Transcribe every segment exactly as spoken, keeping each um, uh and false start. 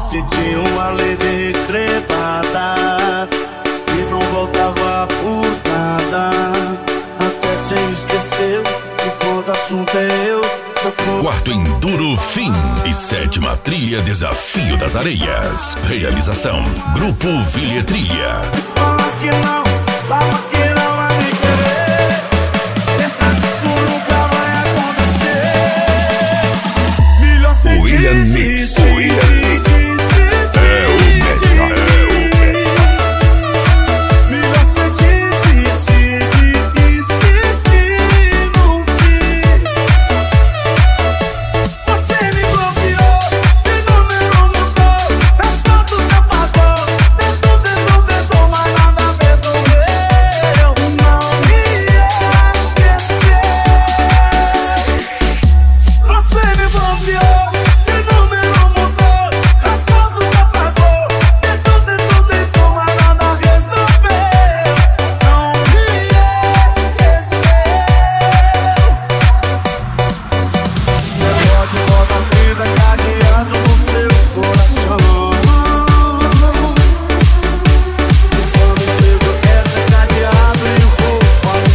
Se tinha uma lei decretada e não voltava por nada. Até se esqueceu que quando assunto é eu. Quarto Enduro Fim e sétima trilha Desafio das Areias. Realização Grupo Vilhetrilha. Fala que não, fala que não vai me querer. Cê sabe que isso nunca vai acontecer. Melhor cê William Mix. William Mix. É o melhor. É o melhor. Melhor cê desistir de insistir no fim. Você me bloqueou, de número mudou, as fotos se apagou. Tentou, tentou, tentou, mas nada resolveu. Não me esquecer. Você me bloqueou, de número mudou, as fotos se apagou. Tentou, tentou, tentou, mas nada resolveu. Não me esquecer. Você pode voltar vida cadeado no seu coração. Quando chego quero ser cadeado e o corpo ao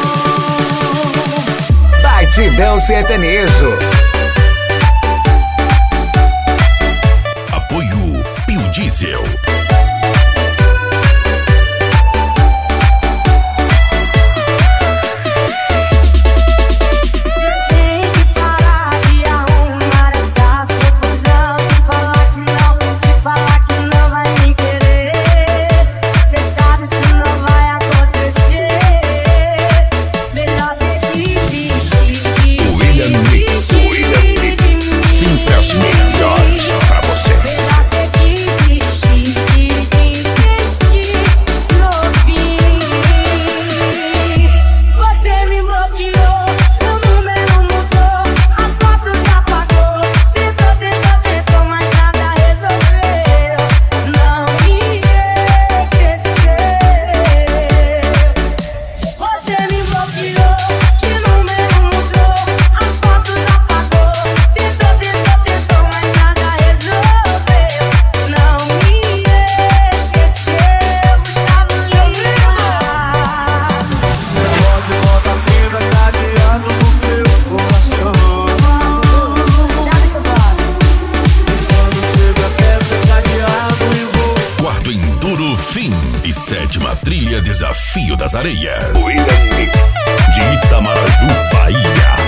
chão. Batidão sertanejo. Apoio Pio Diesel. Tem que parar de arrumar essas confusão. De falar que não, de falar que não vai me querer. Cê sabe isso não vai acontecer. Melhor cê desistir de William Mix. William Mix. Sempre as melhores pra você. Melhor cê desistir de insistir no fim. Você me bloqueou, meu número mudou, as fotos se apagou. Tentou, tentou, tentou, mas nada resolveu. Não me esquecer. Você me bloqueou, de número mudou, as fotos apagou. Tentou, tentou, tentou, mas nada resolveu. Não me esqueceu, Gustavo Lima. Você pode voltar vida cadeado no seu coração. Quando chego quero ser cadeado e vou. Quarto Enduro Fim e sétima trilha Desafio das Areias. William Mix. De Itamaraju, Bahia.